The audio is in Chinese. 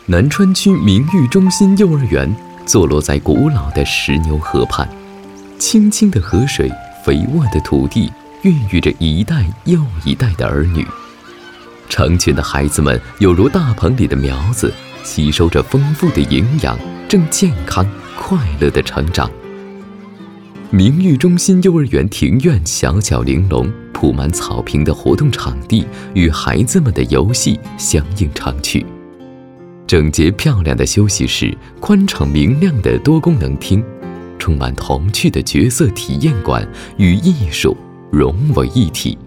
南川区明育中心幼儿园坐落在古老的石牛河畔，清清的河水，肥沃的土地，孕育着一代又一代的儿女。成群的孩子们犹如大棚里的苗子，吸收着丰富的营养，正健康快乐地成长。明育中心幼儿园庭院小巧玲珑，铺满草坪的活动场地与孩子们的游戏相映成趣。整洁漂亮的休息室，宽敞明亮的多功能厅，充满童趣的角色体验馆与艺术融为一体，